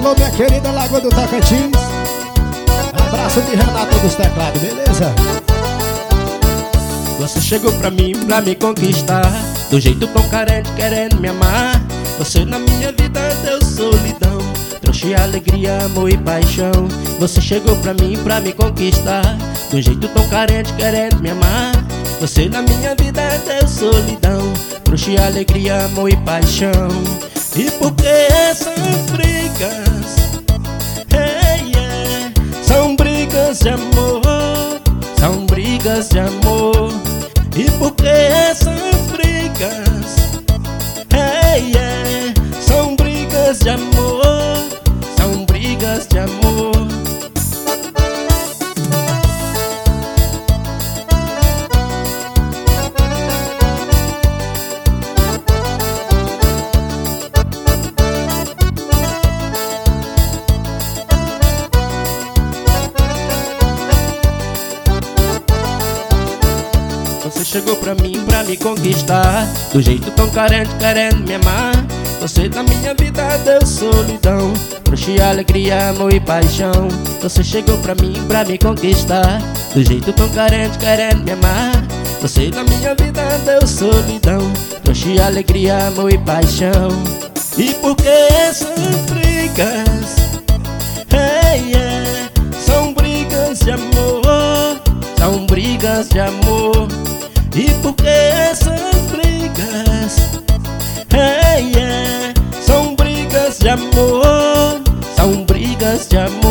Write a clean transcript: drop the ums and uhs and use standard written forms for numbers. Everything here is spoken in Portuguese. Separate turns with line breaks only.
Alô, minha querida Lagoa do Tocantins. Abraço de Renato dos teclados, beleza?
Você chegou pra mim conquistar, do jeito tão carente, querendo me amar. Você na minha vida deu solidão, trouxe alegria, amor e paixão. Você chegou pra mim conquistar, do jeito tão carente, querendo me amar. Você na minha vida deu solidão, trouxe alegria, amor e paixão. E por que essas brigas? Hey, yeah. São brigas de amor, são brigas de amor. E por que essas brigas? Hey, yeah. São brigas de amor, são brigas de amor. Você chegou pra mim me conquistar, do jeito tão carente, querendo me amar. Você na minha vida deu solidão, trouxe alegria, amor e paixão. Você chegou pra mim me conquistar, do jeito tão carente, querendo me amar. Você na minha vida deu solidão, trouxe alegria, amor e paixão. E por que essas brigas? Hey, yeah. São brigas de amor, são brigas de amor. E por que essas brigas? Hey, yeah. São brigas de amor, são brigas de amor.